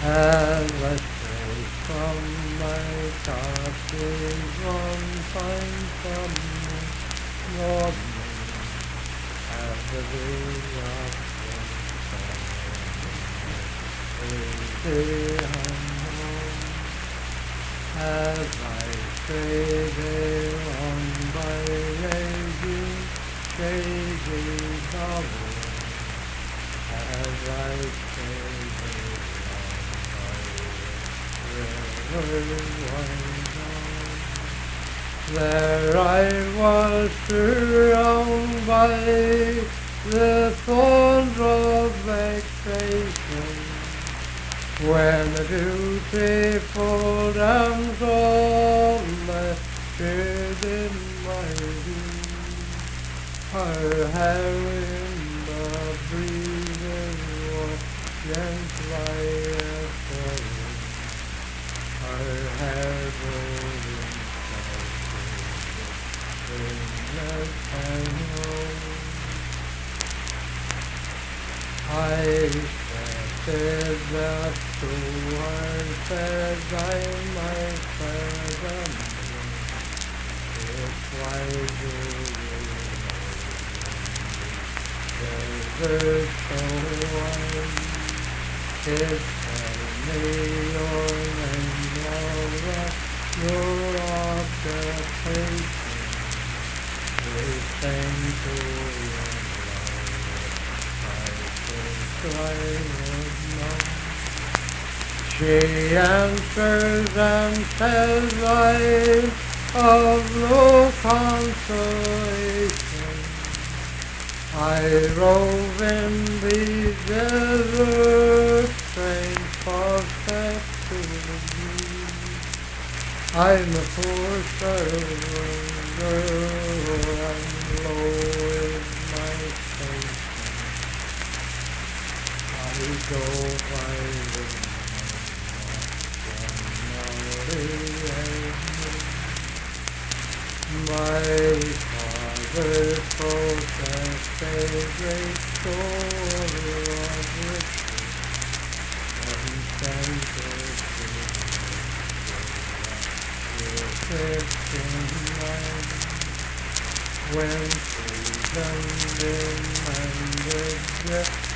As I stray from my cottage one fine summer morning, as the breeze of spring I'm home, as I stray there on by lazy, shady bower, as I stray there there I was surrounded by the thorns of vexation, when the beautiful damsel appeared in my view. Her hair in the breezes was gently swaying, her hair golden stretched and I expected that through her said I might fathom its wide desert so wide. It tell me your name, Laura, your occupation, we sing to your love, I would know. She answers and says I'm of no consolation, I rove in these deserts, strange for captivity. I'm a poor servant girl, and low is my station. I go by the my father possessed a great store of riches, and sent it to life. When freedom demanded